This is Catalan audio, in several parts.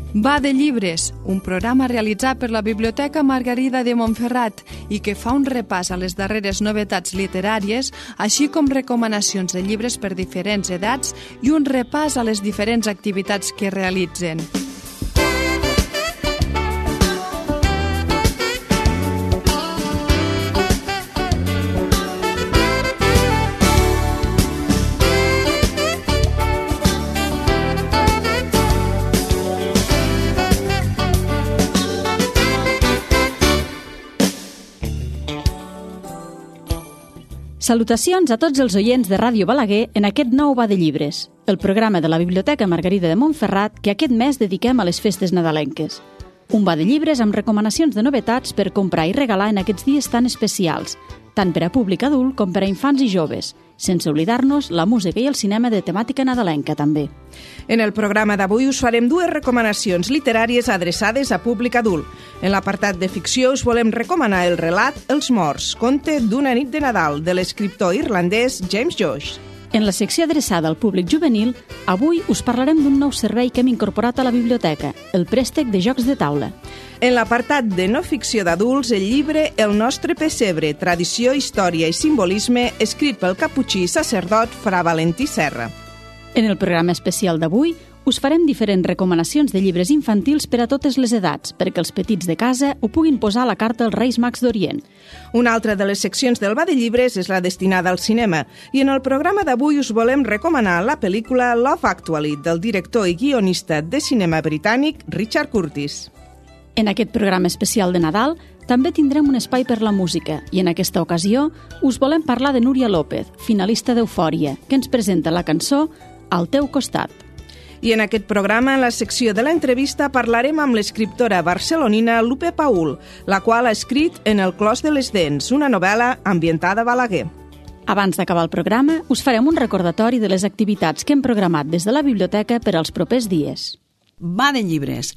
Va de llibres, un programa realitzat per la Biblioteca Margarida de Montferrat i que fa un repàs a les darreres novetats literàries, així com recomanacions de llibres per diferents edats i un repàs a les diferents activitats que realitzen. Salutacions a tots els oients de Ràdio Balaguer en aquest nou Va de Llibres, el programa de la Biblioteca Margarida de Montferrat que aquest mes dediquem a les festes nadalenques. Un Va de Llibres amb recomanacions de novetats per comprar i regalar en aquests dies tan especials, tant per a públic adult com per a infants i joves, sense oblidar-nos la música i el cinema de temàtica nadalenca també. En el programa d'avui us farem dues recomanacions literàries adreçades a públic adult. En l'apartat de ficció us volem recomanar el relat Els morts, conte d'una nit de Nadal, de l'escriptor irlandès James Joyce. En la secció adreçada al públic juvenil, avui us parlarem d'un nou servei que hem incorporat a la biblioteca, el préstec de jocs de taula. En l'apartat de no ficció d'adults, el llibre El nostre pessebre, tradició, història i simbolisme, escrit pel caputxí sacerdot Fra Valentí Serra. En el programa especial d'avui us farem diferents recomanacions de llibres infantils per a totes les edats, perquè els petits de casa ho puguin posar a la carta als Reis Mags d'Orient. Una altra de les seccions del Va de Llibres és la destinada al cinema, i en el programa d'avui us volem recomanar la pel·lícula Love Actually, del director i guionista de cinema britànic Richard Curtis. En aquest programa especial de Nadal també tindrem un espai per la música i en aquesta ocasió us volem parlar de Núria López, finalista d'Eufòria, que ens presenta la cançó Al teu costat. I en aquest programa, en la secció de l'entrevista, parlarem amb l'escriptora barcelonina Lupe Paul, la qual ha escrit En el clos de les dents, una novel·la ambientada a Balaguer. Abans d'acabar el programa, us farem un recordatori de les activitats que hem programat des de la biblioteca per als propers dies. Va de llibres.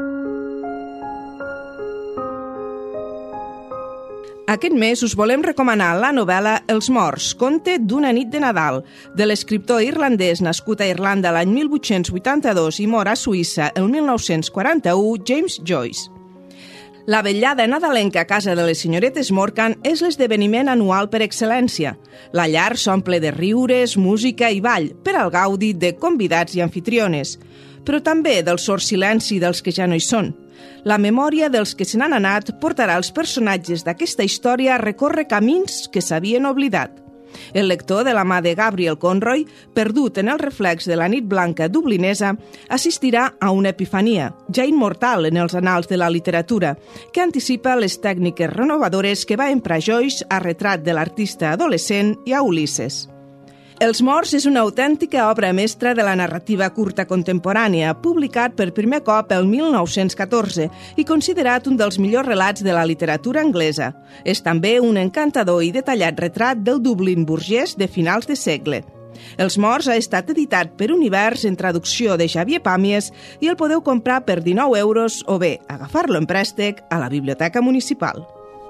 Aquest mes us volem recomanar la novel·la Els morts, conte d'una nit de Nadal, de l'escriptor irlandès nascut a Irlanda l'any 1882 i mort a Suïssa el 1941, James Joyce. La vetllada nadalenca a casa de les senyoretes Morgan és l'esdeveniment anual per excel·lència. La llar s'omple de riures, música i ball per al gaudi de convidats i anfitriones, però també del sord silenci dels que ja no hi són. La memòria dels que se n'han anat portarà els personatges d'aquesta història a recórrer camins que s'havien oblidat. El lector, de la mà de Gabriel Conroy, perdut en el reflex de la nit blanca dublinesa, assistirà a una epifania, ja immortal en els anals de la literatura, que anticipa les tècniques renovadores que va emprar Joyce a Retrat de l'artista adolescent i a Ulisses. Els morts és una autèntica obra mestra de la narrativa curta contemporània, publicat per primer cop el 1914 i considerat un dels millors relats de la literatura anglesa. És també un encantador i detallat retrat del Dublín burgès de finals de segle. Els morts ha estat editat per Univers en traducció de Xavier Pàmies i el podeu comprar per 19 euros o bé agafar-lo en préstec a la Biblioteca Municipal.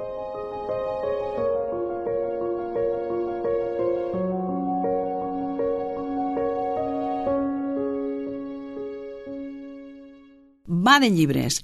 Va de llibres.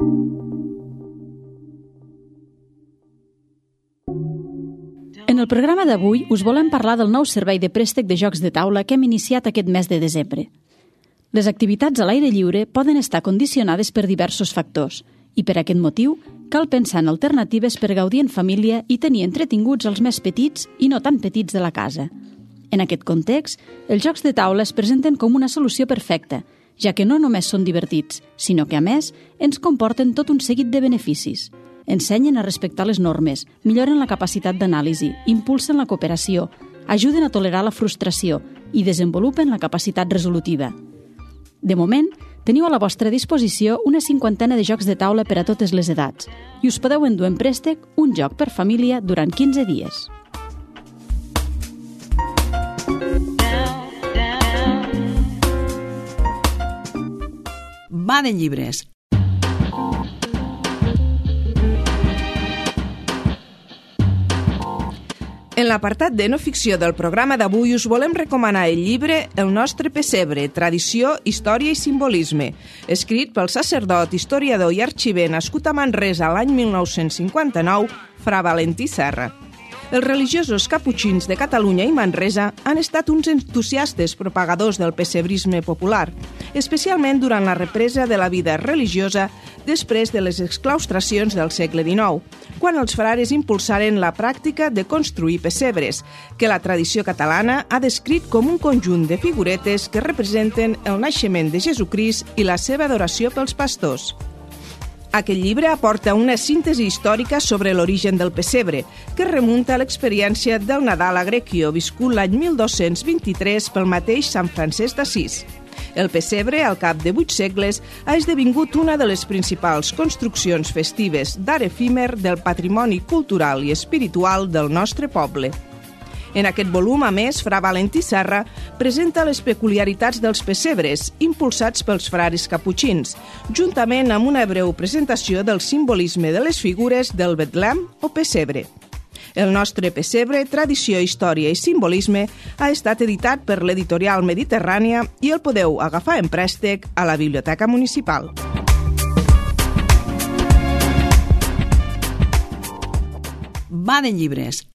En el programa d'avui us volem parlar del nou servei de préstec de jocs de taula que hem iniciat aquest mes de desembre. Les activitats a l'aire lliure poden estar condicionades per diversos factors i per aquest motiu cal pensar en alternatives per gaudir en família i tenir entretinguts els més petits i no tan petits de la casa. En aquest context, els jocs de taula es presenten com una solució perfecta, ja que no només són divertits, sinó que, a més, ens comporten tot un seguit de beneficis. Ensenyen a respectar les normes, milloren la capacitat d'anàlisi, impulsen la cooperació, ajuden a tolerar la frustració i desenvolupen la capacitat resolutiva. De moment, teniu a la vostra disposició una 50 de jocs de taula per a totes les edats i us podeu endur en préstec un joc per família durant 15 dies. Va de llibres. En l'apartat de no ficció del programa d'avui us volem recomanar el llibre El nostre pessebre, tradició, història i simbolisme, escrit pel sacerdot, historiador i arxiver nascut a Manresa l'any 1959, fra Valentí Serra. Els religiosos caputxins de Catalunya i Manresa han estat uns entusiastes propagadors del pessebrisme popular, especialment durant la represa de la vida religiosa després de les exclaustracions del segle XIX, quan els frares impulsaren la pràctica de construir pessebres, que la tradició catalana ha descrit com un conjunt de figuretes que representen el naixement de Jesucrist i la seva adoració pels pastors. Aquest llibre aporta una síntesi històrica sobre l'origen del pessebre, que remunta a l'experiència del Nadal a Greccio, viscut l'any 1223 pel mateix Sant Francesc d'Assís. El pessebre, al cap de 8 segles, ha esdevingut una de les principals construccions festives d'art efímer del patrimoni cultural i espiritual del nostre poble. En aquest volum, a més, fra Valentí Serra presenta les peculiaritats dels pessebres, impulsats pels frares caputxins, juntament amb una breu presentació del simbolisme de les figures del Betlem o pessebre. El nostre pessebre, tradició, història i simbolisme ha estat editat per l'editorial Mediterrània i el podeu agafar en préstec a la Biblioteca Municipal. Baden llibres.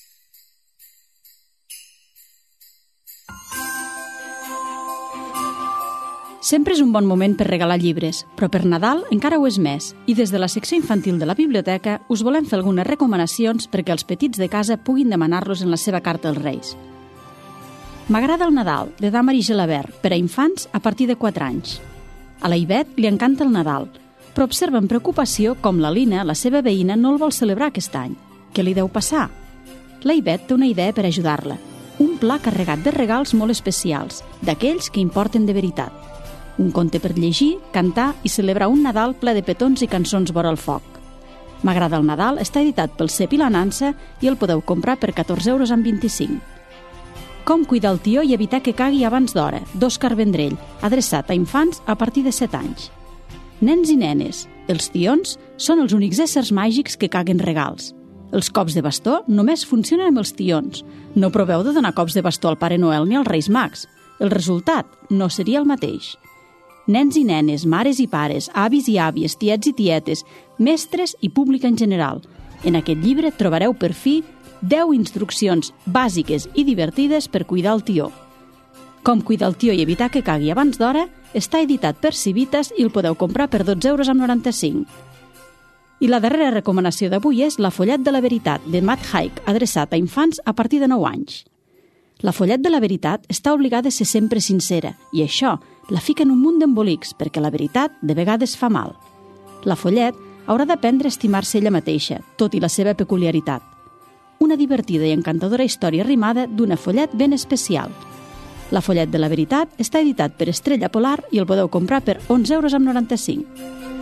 Sempre és un bon moment per regalar llibres, però per Nadal encara ho és més, i des de la secció infantil de la biblioteca us volem fer algunes recomanacions perquè els petits de casa puguin demanar-los en la seva carta als Reis. M'agrada el Nadal, de Damaris Gelabert, per a infants a partir de 4 anys. A la Ivet li encanta el Nadal, però observa amb preocupació com la Lina, la seva veïna, no el vol celebrar aquest any. Què li deu passar? La Ivet té una idea per ajudar-la, un pla carregat de regals molt especials, d'aquells que importen de veritat. Un conte per llegir, cantar i celebrar un Nadal ple de petons i cançons vora el foc. M'agrada el Nadal està editat pel Cep i la Nansa i el podeu comprar per 14,25 €. Com cuidar el tió i evitar que cagui abans d'hora, d'Òscar Vendrell, adreçat a infants a partir de 7 anys. Nens i nenes, els tions són els únics éssers màgics que caguen regals. Els cops de bastó només funcionen amb els tions. No proveu de donar cops de bastó al Pare Noel ni als Reis Mags. El resultat no seria el mateix. Nens i nenes, mares i pares, avis i àvies, tiets i tietes, mestres i públic en general. En aquest llibre trobareu per fi 10 instruccions bàsiques i divertides per cuidar el tió. Com cuidar el tió i evitar que cagui abans d'hora està editat per Civitas i el podeu comprar per 12,95 €. I la darrera recomanació d'avui és La follet de la veritat, de Matt Haig, adreçat a infants a partir de 9 anys. La follet de la veritat està obligada a ser sempre sincera i això la fica en un munt d'embolics perquè la veritat de vegades fa mal. La follet haurà d'aprendre a estimar-se ella mateixa, tot i la seva peculiaritat. Una divertida i encantadora història rimada d'una follet ben especial. La follet de la veritat està editat per Estrella Polar i el podeu comprar per 11,95 €.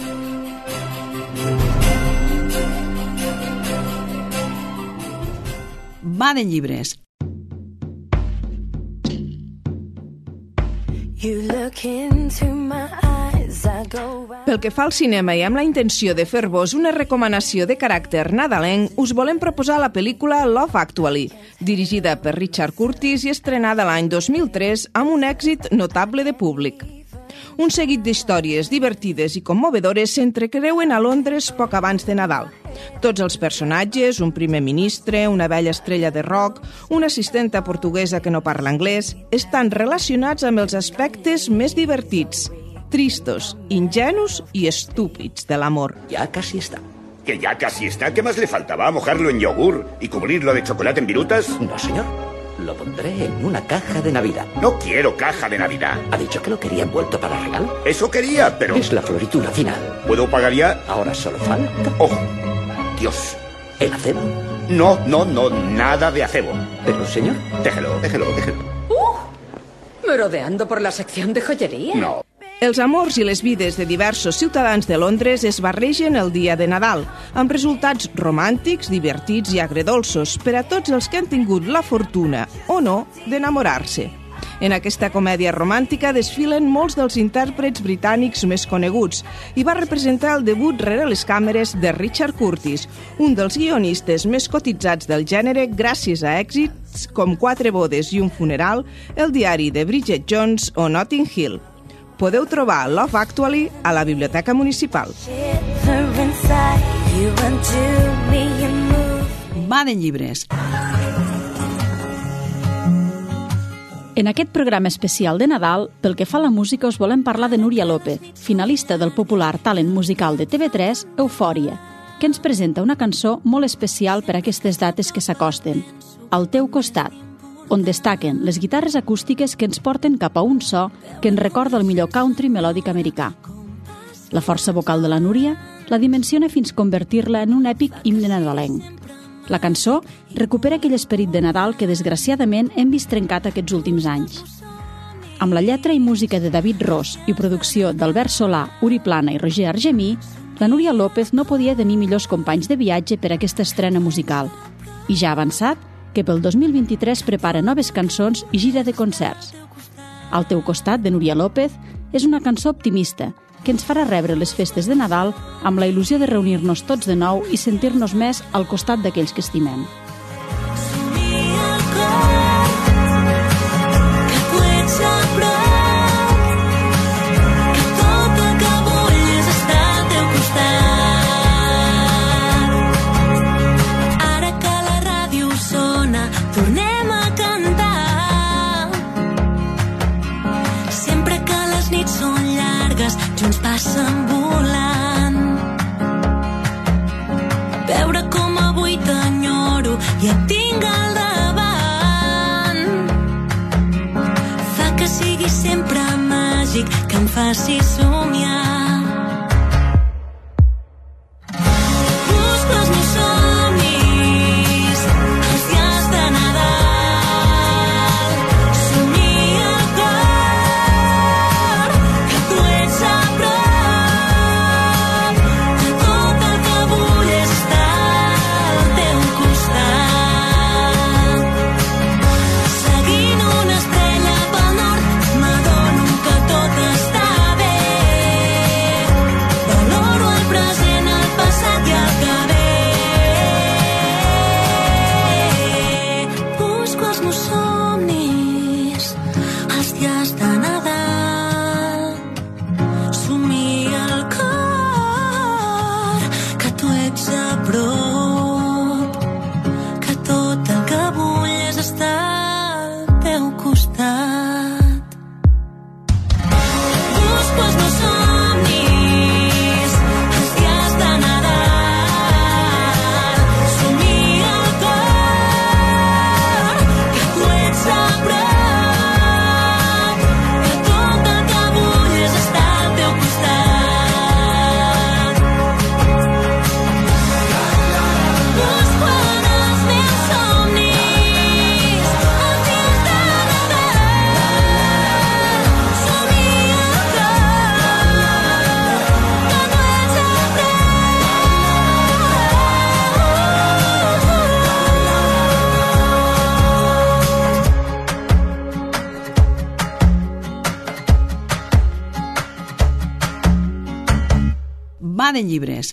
Baden llibres. Pel que fa al cinema i amb la intenció de fer-vos una recomanació de caràcter nadalenc, us volem proposar la pel·lícula Love Actually, dirigida per Richard Curtis i estrenada l'any 2003 amb un èxit notable de públic. Un seguit d'històries divertides i commovedores s'entrecreuen a Londres poc abans de Nadal. Tots els personatges, un primer ministre, una vella estrella de rock, una assistenta portuguesa que no parla anglès, estan relacionats amb els aspectes més divertits, tristos, ingenus i estúpids de l'amor. Ya casi está. ¿Que ya casi está? ¿Qué más le faltaba? ¿Mojarlo en yogur y cubrirlo de chocolate en virutas? No, señor. Lo pondré en una caja de Navidad. No quiero caja de Navidad. ¿Ha dicho que lo quería envuelto para regalo? Eso quería, pero... Es la floritura final. ¿Puedo pagar ya? Ahora solo falta... ¡Oh! Dios. ¿El acebo? No, nada de acebo. Pero, señor... Déjelo. ¿Merodeando por la sección de joyería? No. Els amors i les vides de diversos ciutadans de Londres es barregen el dia de Nadal, amb resultats romàntics, divertits i agredolços per a tots els que han tingut la fortuna, o no, d'enamorar-se. En aquesta comèdia romàntica desfilen molts dels intèrprets britànics més coneguts i va representar el debut rere les càmeres de Richard Curtis, un dels guionistes més cotitzats del gènere gràcies a èxits com 4 bodes i un funeral, El diari de Bridget Jones o Notting Hill. Podeu trobar Love Actually a la Biblioteca Municipal. Va de llibres. En aquest programa especial de Nadal, pel que fa a la música, us volem parlar de Núria López, finalista del popular talent musical de TV3, Eufòria, que ens presenta una cançó molt especial per a aquestes dates que s'acosten, Al teu costat, on destaquen les guitarres acústiques que ens porten cap a un so que ens recorda el millor country melòdic americà. La força vocal de la Núria la dimensiona fins convertir-la en un èpic himne nadalenc. La cançó recupera aquell esperit de Nadal que, desgraciadament, hem vist trencat aquests últims anys. Amb la lletra i música de David Ros i producció d'Albert Solà, Uri Plana i Roger Argemí, la Núria López no podia tenir millors companys de viatge per a aquesta estrena musical i ja ha avançat que pel 2023 prepara noves cançons i gira de concerts. Al teu costat, de Núria López, és una cançó optimista que ens farà rebre les festes de Nadal amb la il·lusió de reunir-nos tots de nou i sentir-nos més al costat d'aquells que estimem. Tornem a cantar. Sempre que les nits són llargues, junts passen volant. Veure com avui t'enyoro i et tinc al davant fa que sigui sempre màgic, que em faci somiar. Busco els meus somnis, els dies de Nadal. Somia el cor que tu ets a prop, que tot el que vull és estar al teu costat. Seguint una estrella pel nord, m'adono que tot està bé. Valoro el present, el passat i el que ve. Busco els meus somnis, els dies de Nadal. Somia el cor que tu ets a prop, que tot el que vull és estar al teu costat. Busco els meus somnis, els dies de Nadal. Somia el cor que tu ets a prop, que tot el que vull és estar al teu costat. Busco en els meus somnis, els dies de Nadal. Somia el cor que tu ets a Va de llibres.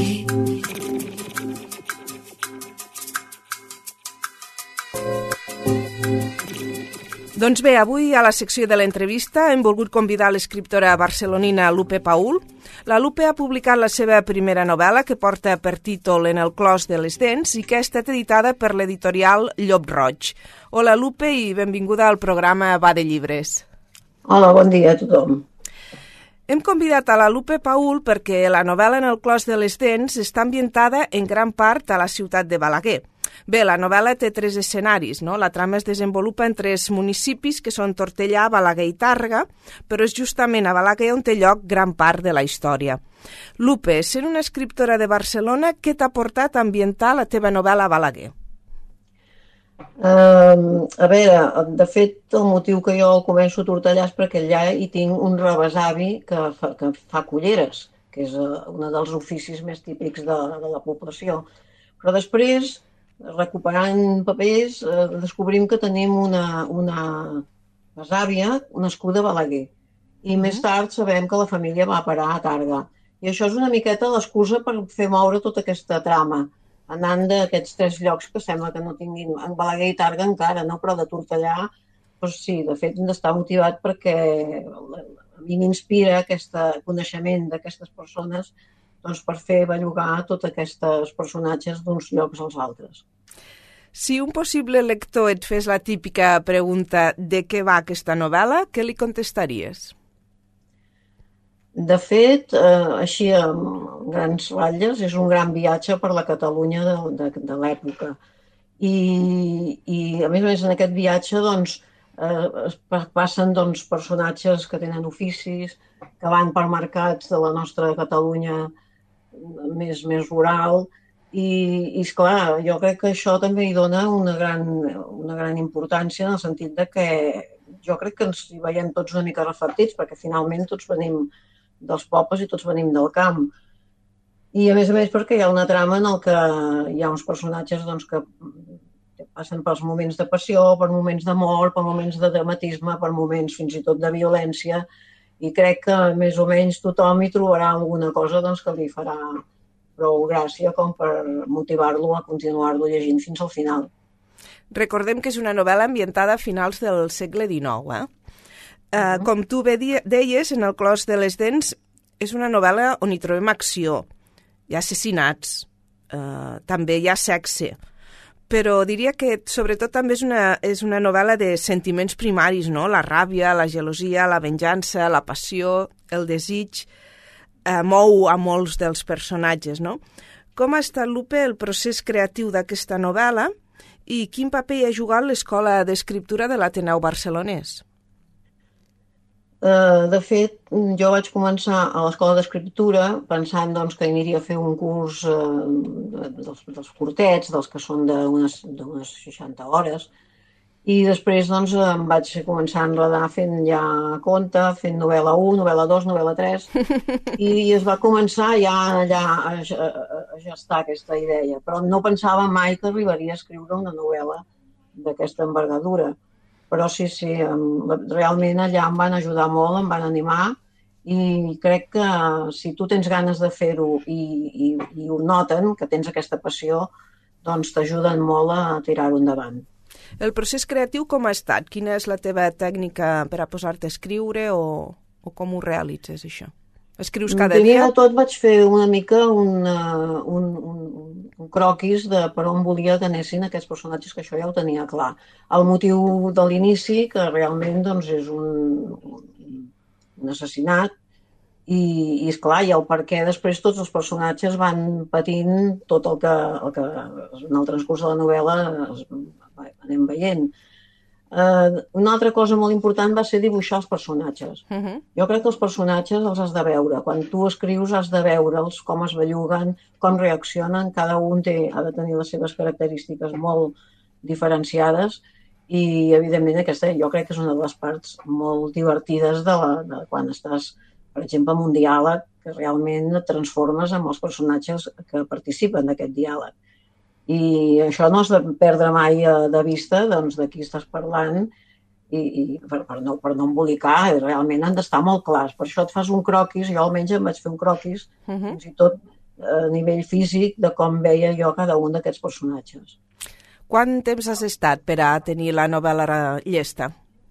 Doncs bé, avui a la secció de l'entrevista hem volgut convidar l'escriptora barcelonina Lupe Paül. La Lupe ha publicat la seva primera novel·la, que porta per títol En el clos de les dents i que ha estat editada per l'editorial Llop Roig. Hola Lupe i benvinguda al programa Va de llibres. Hola, bon dia a tothom. Hem convidat a la Lupe Paül perquè la novel·la En el clos de les dents està ambientada en gran part a la ciutat de Balaguer. Bé, la novel·la té 3 escenaris, no? La trama es desenvolupa en 3 municipis que són Tortellà, Balaguer i Tàrrega, però és justament a Balaguer on té lloc gran part de la història. Lupe, sent una escriptora de Barcelona, què t'ha portat a ambientar la teva novel·la a Balaguer? A veure, de fet, el motiu que jo començo a Tortellà és perquè allà hi tinc un rebesavi que fa culleres, que és un dels oficis més típics de la població. Però després, recuperant papers, descobrim que tenim una besàvia nascuda a Balaguer. I més tard sabem que la família va parar a Targa. I això és una miqueta l'excusa per fer moure tota aquesta trama, anant d'aquests 3 llocs que sembla que no tinguin... En Balaguer i Targa encara, no? Però de Tortellà, doncs sí, de fet hem d'estar motivat perquè a mi m'inspira aquest coneixement d'aquestes persones doncs, per fer bellugar tots aquests personatges d'uns llocs als altres. Si un possible lector et fes la típica pregunta de què va aquesta novel·la, què li contestaries? De fet, així a grans ratlles, és un gran viatge per la Catalunya de l'època. I a més, en aquest viatge doncs, es passen personatges que tenen oficis, que van per mercats de la nostra Catalunya més rural, i esclar, jo crec que això també hi dona una gran importància en el sentit de que jo crec que ens hi veiem tots una mica reflectits, perquè finalment tots venim dels pobles i tots venim del camp. I a més perquè hi ha una trama en què hi ha uns personatges doncs, que passen pels moments de passió, per moments d'amor, per moments de dramatisme, per moments fins i tot de violència, i crec que més o menys tothom hi trobarà alguna cosa doncs, que li farà prou gràcia com per motivar-lo a continuar-lo llegint fins al final. Recordem que és una novel·la ambientada a finals del segle XIX, Com tu bé deies, en el Clos de les Dents és una novel·la on hi trobem acció, hi ha assassinats, també hi ha sexe, però diria que sobretot també és una novel·la de sentiments primaris, no? La ràbia, la gelosia, la venjança, la passió, el desig, mou a molts dels personatges, no? Com ha estat, Lupe, el procés creatiu d'aquesta novel·la i quin paper hi ha jugat l'Escola d'Escriptura de l'Ateneu Barcelonès? De fet, jo vaig començar a l'Escola d'Escriptura pensant doncs, que aniria a fer un curs dels curtets, dels que són d'unes 60 hores, i després doncs, em vaig començar a enredar fent ja conte, fent novel·la 1, novel·la 2, novel·la 3, i es va començar ja a gestar aquesta idea, però no pensava mai que arribaria a escriure una novel·la d'aquesta envergadura. Però sí, realment allà em van ajudar molt, em van animar i crec que si tu tens ganes de fer-ho i ho noten, que tens aquesta passió, doncs t'ajuden molt a tirar-ho endavant. El procés creatiu com ha estat? Quina és la teva tècnica per a posar-te a escriure o com ho realitzes, això? Escrius cada dia? Primer de tot vaig fer una mica un croquis de per on volia que anessin aquests personatges, que això ja ho tenia clar. El motiu de l'inici, que realment doncs, és un assassinat, i esclar, i el perquè després tots els personatges van patint tot el que en el transcurs de la novel·la anem veient. Una altra cosa molt important va ser dibuixar els personatges. Jo crec que els personatges els has de veure. Quan tu escrius has de veure'ls, com es belluguen, com reaccionen. Cada un ha de tenir les seves característiques molt diferenciades i, evidentment, aquesta jo crec que és una de les parts molt divertides de quan estàs, per exemple, en un diàleg que realment et transformes amb els personatges que participen d'aquest diàleg. I això no has de perdre mai de vista doncs, de qui estàs parlant i per no embolicar, realment han d'estar molt clars. Per això et fas un croquis, jo almenys em vaig fer un croquis, fins i tot a nivell físic, de com veia jo cada un d'aquests personatges. Quant temps has estat per a tenir la novel·la llesta?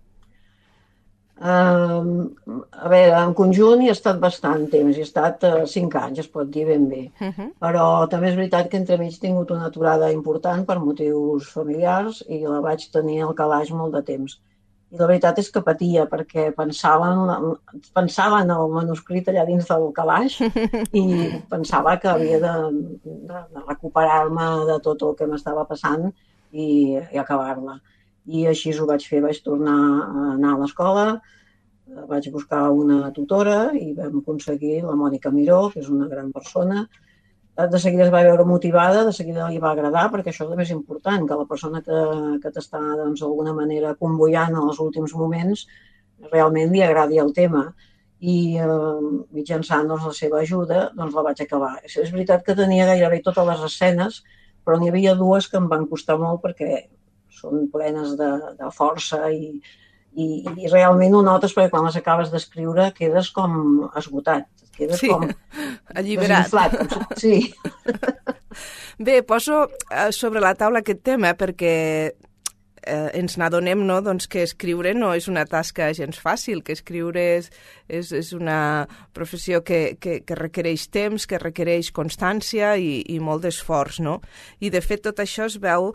A veure, en conjunt hi he estat bastant temps, hi he estat 5 anys, es pot dir ben bé. Però també és veritat que entremig he tingut una aturada important per motius familiars i la vaig tenir al calaix molt de temps. I la veritat és que patia, perquè pensava en el manuscrit allà dins del calaix i pensava que havia de recuperar-me de tot el que m'estava passant i acabar-la. I així ho vaig fer, vaig tornar a anar a l'escola, vaig buscar una tutora i vam aconseguir la Mònica Miró, que és una gran persona. De seguida es va veure motivada, de seguida li va agradar, perquè això és més important, que la persona que t'està d'alguna manera convoiant en els últims moments realment li agradi el tema. I mitjançant la seva ajuda la vaig acabar. És veritat que tenia gairebé totes les escenes, però n'hi havia 2 que em van costar molt perquè són plenes de força i I realment ho notes perquè quan les acabes d'escriure quedes com esgotat, quedes com alliberat. desinflat. Sí. Bé, poso sobre la taula aquest tema perquè ens n'adonem, no? Doncs que escriure no és una tasca gens fàcil, que escriure és una professió que requereix temps, que requereix constància i molt d'esforç, no? I de fet tot això es veu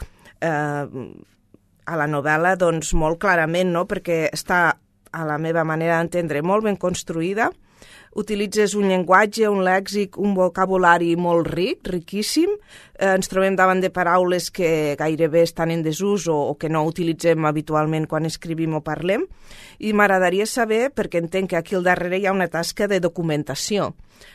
a la novel·la doncs, molt clarament, no? Perquè està, a la meva manera d'entendre, molt ben construïda. Utilitzes un llenguatge, un lèxic, un vocabulari molt ric, riquíssim. Ens trobem davant de paraules que gairebé estan en desús o que no utilitzem habitualment quan escrivim o parlem. I m'agradaria saber, perquè entenc que aquí al darrere hi ha una tasca de documentació.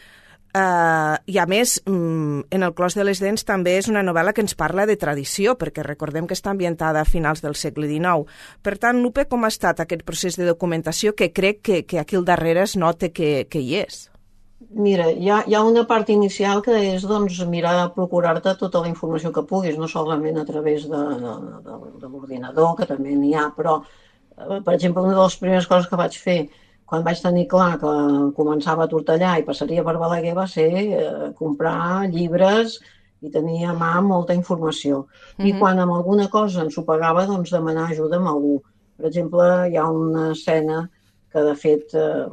I a més, en el Clos de les Dents també és una novel·la que ens parla de tradició, perquè recordem que està ambientada a finals del segle XIX. Per tant, Lupe, com ha estat aquest procés de documentació que crec que aquí al darrere es nota que hi és? Mira, hi ha una part inicial que és doncs, mirar de procurar-te tota la informació que puguis, no solament a través de l'ordinador, que també n'hi ha, però, per exemple, una de les primeres coses que vaig fer quan vaig tenir clar que començava a Tortellà i passaria per Balaguer va ser comprar llibres i tenir a mà molta informació. I quan amb alguna cosa ens ho pagava, doncs demanar ajuda a algú. Per exemple, hi ha una escena que de fet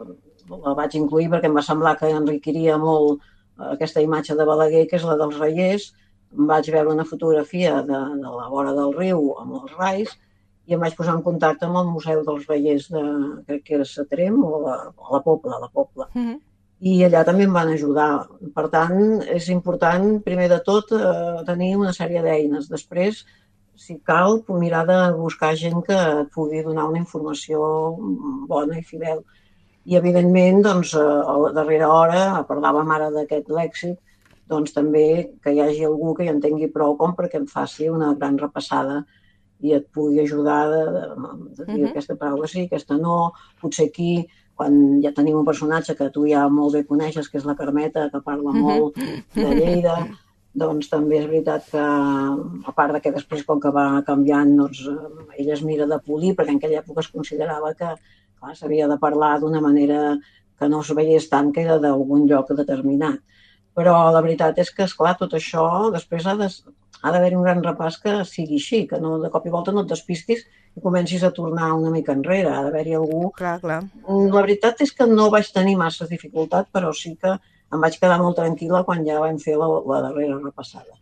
la vaig incluir perquè em va semblar que enriquiria molt aquesta imatge de Balaguer, que és la dels Raiers. Em vaig veure una fotografia de la vora del riu amb els rais i em vaig posar en contacte amb el Museu dels Raiers crec que era Satrem o la Pobla. I allà també em van ajudar. Per tant, és important, primer de tot, tenir una sèrie d'eines. Després, si cal, mirar de buscar gent que et pugui donar una informació bona i fidel. I, evidentment, doncs, a la darrera hora, parlàvem ara d'aquest lèxic, doncs també que hi hagi algú que hi entengui prou com perquè em faci una gran repassada i et pugui ajudar de dir aquesta paraula sí, aquesta no. Potser aquí, quan ja tenim un personatge que tu ja molt bé coneixes, que és la Carmeta, que parla molt de Lleida, doncs també és veritat que, a part que després, com que va canviant, doncs, ella es mira de polir, perquè en aquella època es considerava que s'havia de parlar d'una manera que no es veiés tant que era d'algun lloc determinat. Però la veritat és que, esclar, tot això després ha d'haver-hi un gran repàs que sigui així, que no, de cop i volta no et despistis i comencis a tornar una mica enrere. Ha d'haver-hi algú... Clar. La veritat és que no vaig tenir massa dificultat, però sí que em vaig quedar molt tranquil·la quan ja vam fer la darrera repassada.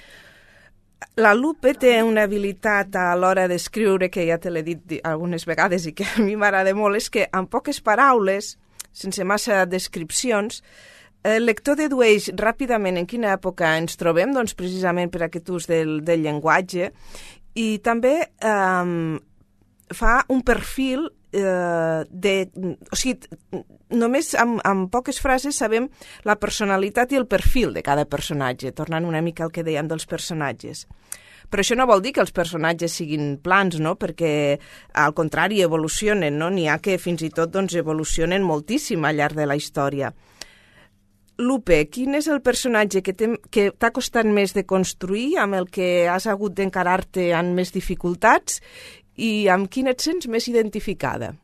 La Lupe té una habilitat a l'hora d'escriure, que ja te l'he dit algunes vegades i que a mi m'agrada molt, és que amb poques paraules, sense massa descripcions, el lector dedueix ràpidament en quina època ens trobem, doncs precisament per aquest ús del llenguatge, i també fa un perfil o sigui, només amb poques frases sabem la personalitat i el perfil de cada personatge, tornant una mica al que dèiem dels personatges. Però això no vol dir que els personatges siguin plans, no? Perquè, al contrari, evolucionen, no? N'hi ha que fins i tot doncs, evolucionen moltíssim al llarg de la història. Lupe, quin és el personatge que t'ha costat més de construir, amb el que has hagut d'encarar-te amb més dificultats i amb quin et sents més identificada?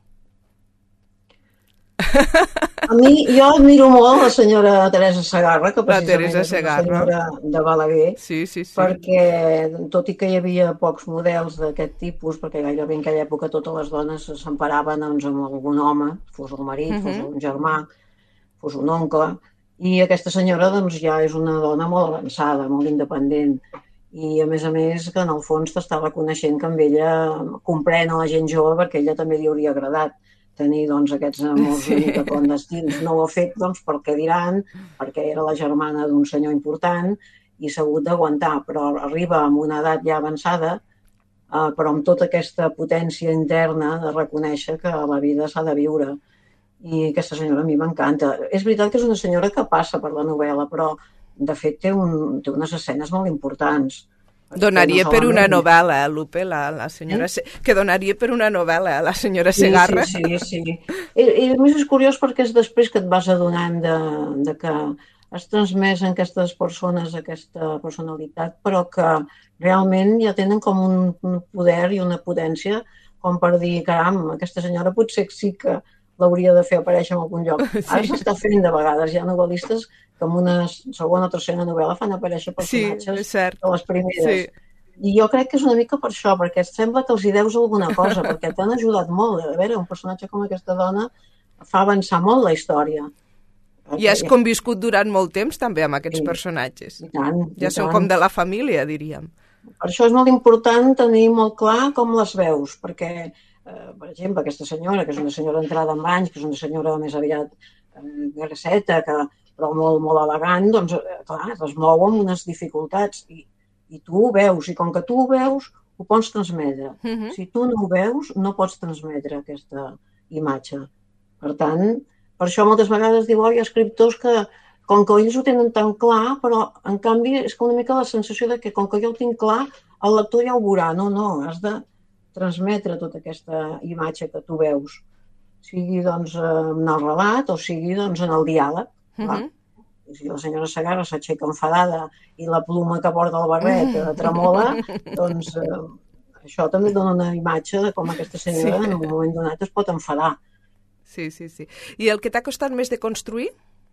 A mi, jo admiro molt la senyora Teresa Segarra, que precisament és una senyora de Balaguer, sí. perquè tot i que hi havia pocs models d'aquest tipus, perquè gairebé en aquella època totes les dones s'emparaven doncs, amb algun home, fos el marit, fos un germà, fos un oncle, i aquesta senyora doncs, ja és una dona molt avançada, molt independent, i a més que en el fons t'està reconeixent que amb ella comprèn a la gent jove perquè a ella també li hauria agradat tenir doncs, aquests amors una mica clandestins. No ho ha fet doncs, perquè diran, perquè era la germana d'un senyor important i s'ha hagut d'aguantar, però arriba amb una edat ja avançada, però amb tota aquesta potència interna de reconèixer que la vida s'ha de viure. I aquesta senyora a mi m'encanta. És veritat que és una senyora que passa per la novel·la, però de fet té unes escenes molt importants. Donaria per una novel·la, Lupe, la senyora... Que donaria per una novel·la, la senyora Segarra. Sí. I a més és curiós perquè és després que et vas adonant de que has transmès en aquestes persones aquesta personalitat, però que realment ja tenen com un poder i una potència com per dir, caram, aquesta senyora potser sí que l'hauria de fer aparèixer en algun lloc. Ara s'està fent de vegades, hi ha novel·listes que en una segona o tercera novel·la fan aparèixer personatges de les primeres. I jo crec que és una mica per això, perquè et sembla que els hi deus alguna cosa, perquè t'han ajudat molt. A veure, un personatge com aquesta dona fa avançar molt la història. I has conviscut durant molt temps també amb aquests personatges. I tant. Ja són com de la família, diríem. Per això és molt important tenir molt clar com les veus, perquè, per exemple, aquesta senyora, que és una senyora entrada en anys, que és una senyora més aviat grasseta, però molt, molt elegant, doncs, clar, es mou amb unes dificultats i tu ho veus, i com que tu ho veus, ho pots transmetre. Si tu no ho veus, no pots transmetre aquesta imatge. Per tant, per això moltes vegades diu, hi ha escriptors que, com que ells ho tenen tan clar, però en canvi és una mica la sensació de que com que jo ho tinc clar, el lector ja ho veurà. No, has de transmetre tota aquesta imatge que tu veus, sigui doncs en el relat o sigui doncs en el diàleg. Si la senyora Segarra s'aixeca enfadada i la pluma que porta el barret tremola, doncs això també dona una imatge de com aquesta senyora en un moment donat es pot enfadar. Sí. I el que t'ha costat més de construir?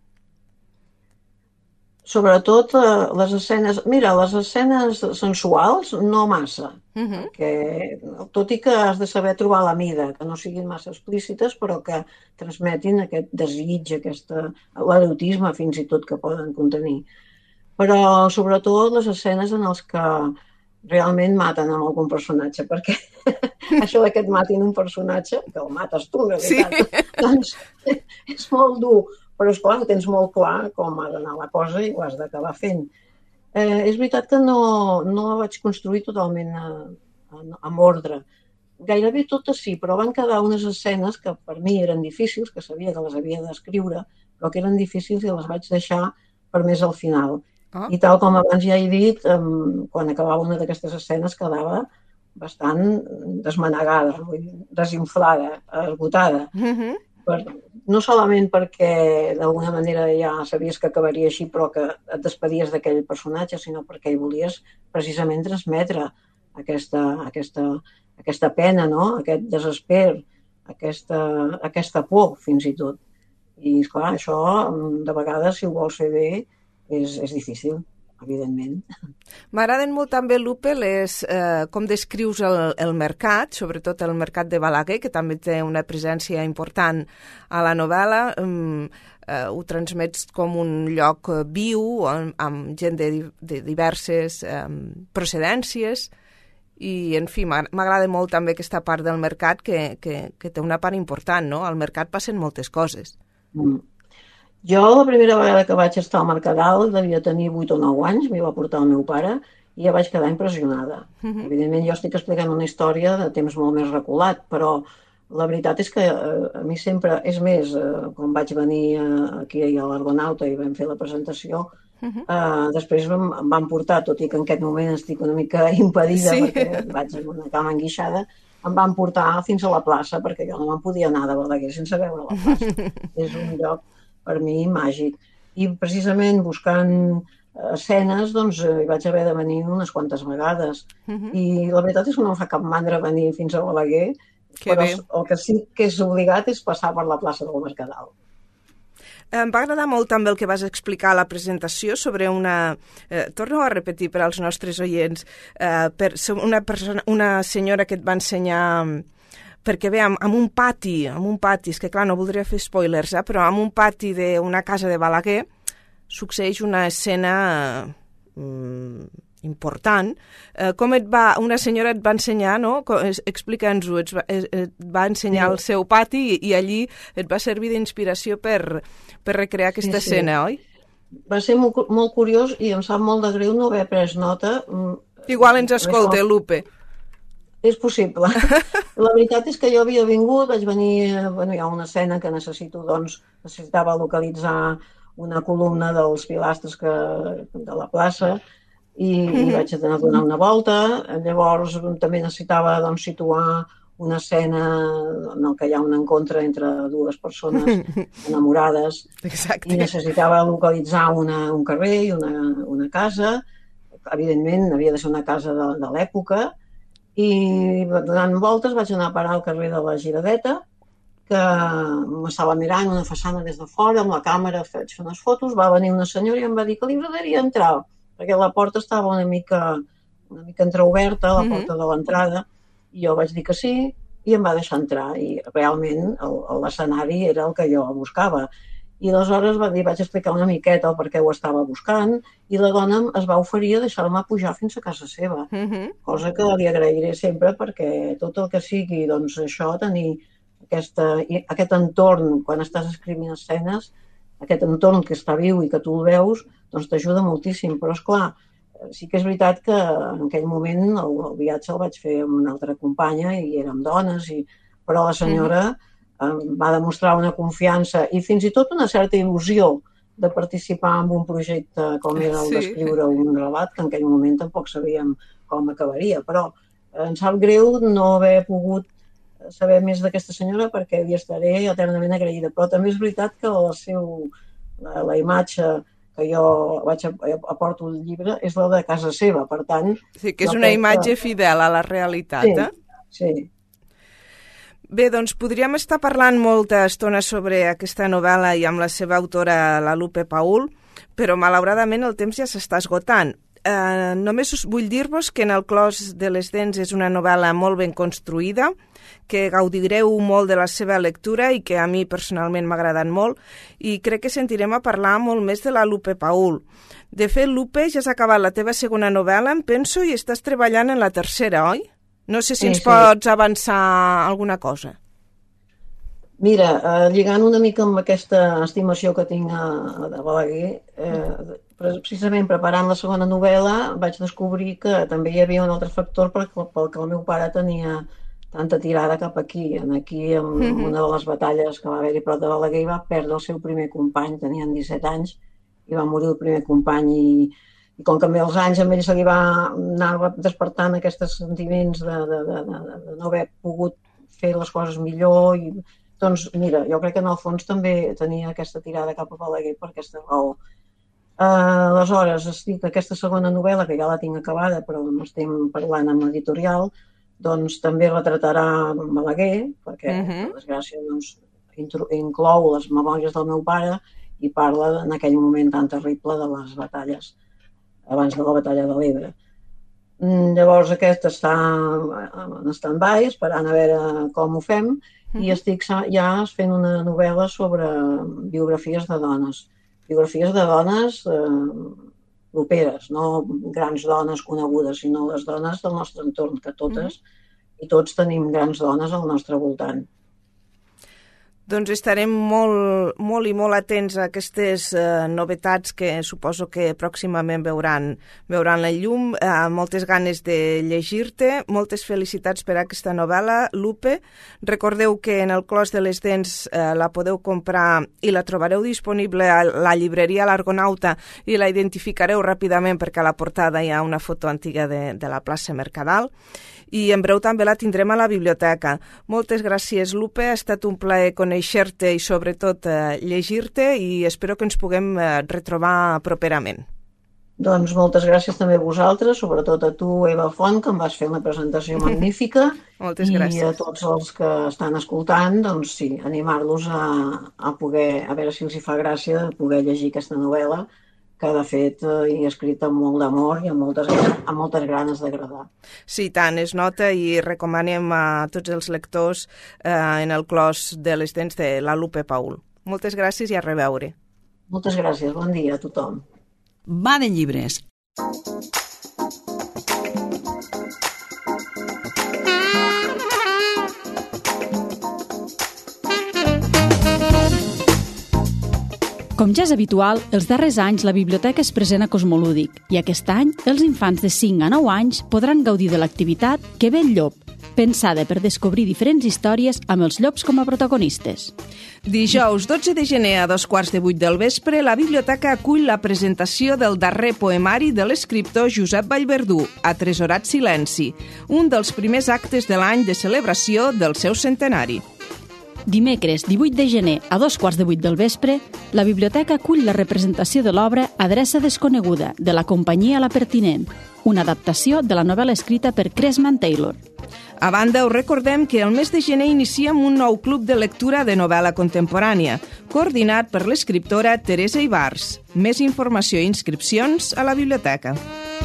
Sobretot les escenes... Mira, les escenes sensuals no massa, perquè tot i que has de saber trobar la mida, que no siguin massa explícites, però que transmetin aquest desig, l'erotisme fins i tot que poden contenir. Però sobretot les escenes en les que realment maten amb algun personatge, perquè això que et matin un personatge, que el mates tu, en realitat, doncs és molt dur. Però, esclar, ho tens molt clar com ha d'anar la cosa i ho has d'acabar fent. És veritat que no la vaig construir totalment amb ordre. Gairebé totes sí, però van quedar unes escenes que per mi eren difícils, que sabia que les havia d'escriure, però que eren difícils i les vaig deixar per més al final. I tal com abans ja he dit, quan acabava una d'aquestes escenes quedava bastant desmanegada, desinflada, esgotada. No solament perquè d'alguna manera ja sabies que acabaria així però que et despedies d'aquell personatge, sinó perquè hi volies precisament transmetre aquesta pena, no? Aquest desesper, aquesta por, fins i tot. I, esclar, això, de vegades, si ho vols fer bé, és difícil, evidentment. M'agraden molt també, Lupe, com descrius el mercat, sobretot el mercat de Balaguer, que també té una presència important a la novel·la. Ho transmets com un lloc viu, amb gent de diverses procedències, i, en fi, m'agrada molt també aquesta part del mercat que té una part important, no? Al mercat passen moltes coses. Jo, la primera vegada que vaig estar al Mercadal, devia tenir 8 o 9 anys, m'hi va portar el meu pare, i ja vaig quedar impressionada. Evidentment, jo estic explicant una història de temps molt més reculat, però la veritat és que a mi sempre, és més, quan vaig venir aquí a l'Argonauta i vam fer la presentació, després em van portar, tot i que en aquest moment estic una mica impedida perquè vaig amb una cama enguixada, em van portar fins a la plaça, perquè jo no me'n podia anar de Balaguer sense veure la plaça. És un lloc per mi màgic. I precisament buscant escenes, doncs hi vaig haver de venir unes quantes vegades. I la veritat és que no em fa cap mandra venir fins a Balaguer, però el que sí que és obligat és passar per la plaça del Mercadal. Em va agradar molt també el que vas explicar a la presentació sobre una... torno a repetir per als nostres oients, una senyora que et va ensenyar... perquè bé, amb un pati, és que clar, no voldria fer spoilers, però amb un pati d'una casa de Balaguer succeeix una escena important. Com una senyora et va ensenyar, no? Explica'ns-ho, et va ensenyar el seu pati i allí et va servir d'inspiració per recrear aquesta escena, oi? Va ser molt curiós i em sap molt de greu no haver pres nota. Igual ens escolta, Lupe. És possible. La veritat és que jo havia vingut, vaig venir, hi ha una escena que necessitava localitzar una columna dels pilastres de la plaça i vaig anar a donar una volta. Llavors també necessitava situar una escena en què hi ha un encontre entre dues persones enamorades. Exacte. I necessitava localitzar un carrer i una casa. Evidentment, havia de ser una casa de l'època. I donant voltes vaig anar a parar al carrer de la Giradeta, que m'estava mirant una façana des de fora, amb la càmera vaig fer unes fotos, va venir una senyora i em va dir que li agradaria entrar, perquè la porta estava una mica entreoberta, la porta de l'entrada, i jo vaig dir que sí, i em va deixar entrar, i realment l'escenari era el que jo buscava. I aleshores vaig explicar una miqueta el per què ho estava buscant, i la dona es va oferir a deixar-me pujar fins a casa seva, cosa que li agrairé sempre, perquè tot el que sigui, doncs això, tenir aquest entorn, quan estàs escrivint escenes, aquest entorn que està viu i que tu el veus, doncs t'ajuda moltíssim. Però, esclar, sí que és veritat que en aquell moment el viatge el vaig fer amb una altra companya i érem dones, però la senyora va demostrar una confiança i fins i tot una certa il·lusió de participar en un projecte com era el d'escriure un relat, que en aquell moment tampoc sabíem com acabaria. Però em sap greu no haver pogut saber més d'aquesta senyora perquè li estaré eternament agraïda. Però també és veritat que la imatge que jo aporto al llibre és la de casa seva, per tant... Sí, que és una imatge fidel a la realitat, Sí. Bé, doncs podríem estar parlant molta estona sobre aquesta novel·la i amb la seva autora, la Lupe Paul, però malauradament el temps ja s'està esgotant. Només vull dir-vos que En el clos de les dents és una novel·la molt ben construïda, que gaudireu molt de la seva lectura i que a mi personalment m'ha agradat molt, i crec que sentirem a parlar molt més de la Lupe Paul. De fet, Lupe, ja has acabat la teva segona novel·la, em penso, i estàs treballant en la tercera, oi? No sé si ens pots avançar alguna cosa. Mira, lligant una mica amb aquesta estimació que tinc de Balaguer, precisament preparant la segona novel·la vaig descobrir que també hi havia un altre factor pel que el meu pare tenia tanta tirada cap aquí. Aquí, en una de les batalles que va haver-hi prop de Balaguer, va perdre el seu primer company, tenien 17 anys, i va morir el primer company, i com que amb els anys a ell se li va anar despertant aquests sentiments de no haver pogut fer les coses millor, doncs mira, jo crec que en el fons també tenia aquesta tirada cap a Balaguer per aquesta raó. Aleshores, estic aquesta segona novel·la, que ja la tinc acabada, però estem parlant amb l'editorial, doncs també retratarà Balaguer, perquè, per desgràcia, inclou les memòries del meu pare i parla en aquell moment tan terrible de les batalles, abans de la batalla de l'Ebre. Llavors aquest està en stand-by, esperant a veure com ho fem, i estic ja fent una novel·la sobre biografies de dones properes, no grans dones conegudes, sinó les dones del nostre entorn, que totes i tots tenim grans dones al nostre voltant. Doncs estarem molt i molt atents a aquestes novetats que suposo que pròximament veuran la llum. Moltes ganes de llegir-te, moltes felicitats per aquesta novel·la, Lupe. Recordeu que En el clos de les dents la podeu comprar i la trobareu disponible a la llibreria L'Argonauta i la identificareu ràpidament perquè a la portada hi ha una foto antiga de la plaça Mercadal. I en breu també la tindrem a la biblioteca. Moltes gràcies, Lupe, ha estat un plaer conèixer-te i sobretot llegir-te i espero que ens puguem retrobar properament. Doncs moltes gràcies també a vosaltres, sobretot a tu, Eva Font, que em vas fer una presentació magnífica. Moltes gràcies. I a tots els que estan escoltant, doncs sí, animar-los a veure si els hi fa gràcia poder llegir aquesta novel·la, que de fet hi ha escrit amb molt d'amor i amb moltes ganes d'agradar. Sí, tant, es nota, i recomanem a tots els lectors En el clos de les dents de la Lupe Paul. Moltes gràcies i a reveure. Moltes gràcies, bon dia a tothom. Va de llibres. Com ja és habitual, els darrers anys la biblioteca és present a Cosmolúdic i aquest any els infants de 5 a 9 anys podran gaudir de l'activitat Que ve el llop, pensada per descobrir diferents històries amb els llops com a protagonistes. Dijous 12 de gener a 7:15 del vespre, la biblioteca acull la presentació del darrer poemari de l'escriptor Josep Vallverdú, Atresorat silenci, un dels primers actes de l'any de celebració del seu centenari. Dimecres 18 de gener a 7:15 del vespre, la biblioteca acull la representació de l'obra Adreça desconeguda, de la companyia La Pertinent, una adaptació de la novel·la escrita per Cressman Taylor. A banda, us recordem que el mes de gener iniciem un nou club de lectura de novel·la contemporània, coordinat per l'escriptora Teresa Ibars. Més informació i inscripcions a la biblioteca.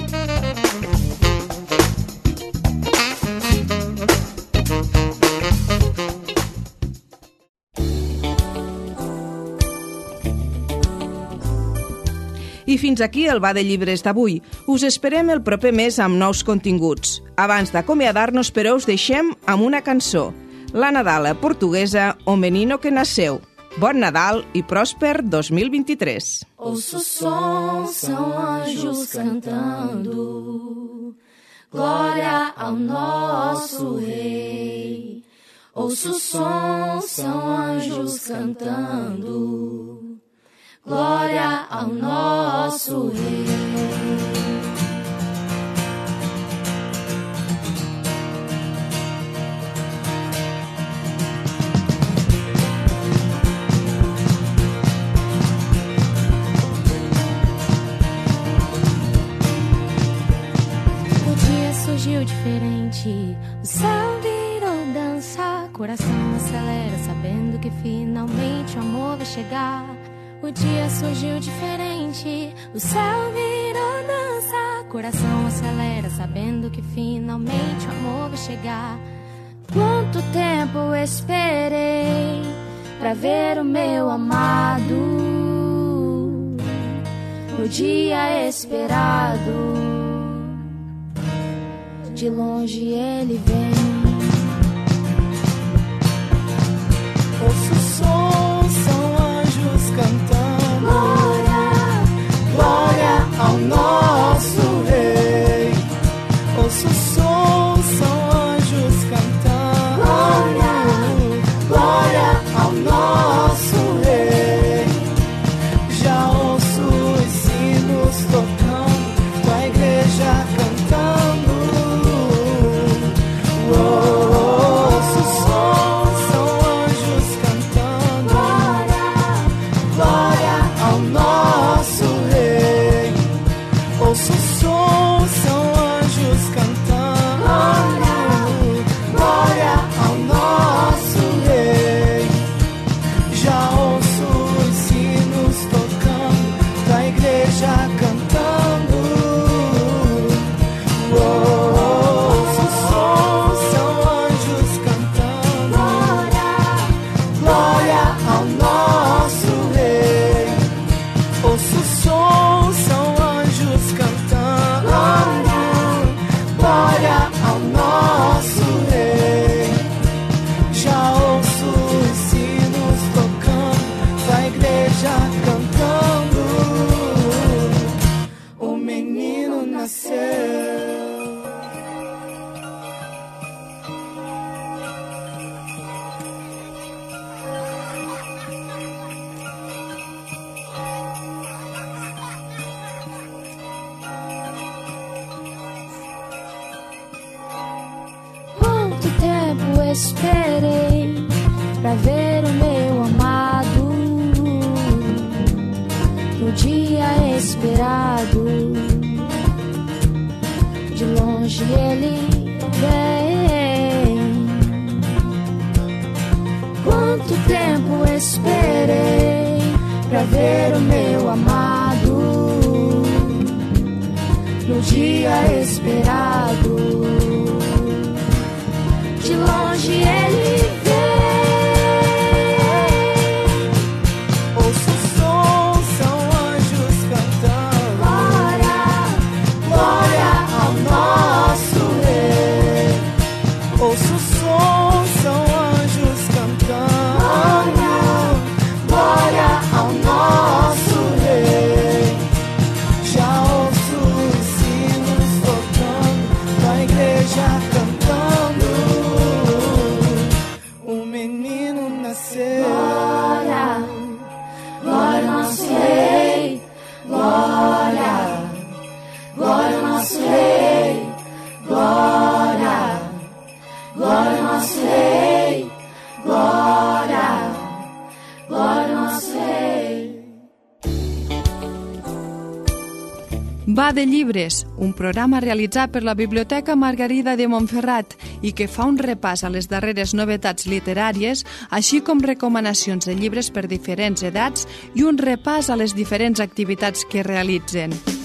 I fins aquí el Va de Llibres d'avui. Us esperem el proper mes amb nous continguts. Abans d'acomiadar-nos, però, us deixem amb una cançó. La Nadala portuguesa O Menino que Nasceu. Bon Nadal e próspero 2023. Ouço o som, são anjos cantando, glória ao nosso Rei. Ouço o som, são anjos cantando, glória ao nosso Rei. O dia surgiu diferente, o céu virou dança, coração acelera sabendo que finalmente o amor vai chegar. O dia surgiu diferente, o céu virou dança, coração acelera sabendo que finalmente o amor vai chegar. Quanto tempo eu esperei pra ver o meu amado, no dia esperado, de longe ele vem. Ouço o som, são anjos cantando, glória, glória ao nosso Rei. Ouço o som, são anjos cantando, glória, glória ao nosso Rei. Já ouço os sinos tocando, a igreja cantando. Ouço o som, são anjos cantando, glória, glória ao nosso Rei. Ouço o som, são anjos cantando, glória, glória ao nosso Rei. Já ouço os sinos tocando, a igreja cantando. Ouço o som, são anjos cantando, glória, glória ao nosso Rei. Ouço o som, são anjos cantando, glória, glória ao nosso Rei. Já ouço os sinos tocando, a igreja cantando. O menino nasceu. Quanto tempo esperei pra ver o meu amado, no dia esperado, de longe ele vem. Quanto tempo esperei pra ver o meu amado, no dia esperado, de longe ele vem. Ouço o som, são anjos cantando, glória, glória ao nosso Rei. Ouço o som, são anjos cantando, glória, glória ao nosso Rei. Já ouço os sinos tocando, a igreja cantando. Va de llibres, un programa realitzat per la Biblioteca Margarida de Montferrat i que fa un repàs a les darreres novetats literàries, així com recomanacions de llibres per diferents edats i un repàs a les diferents activitats que realitzen.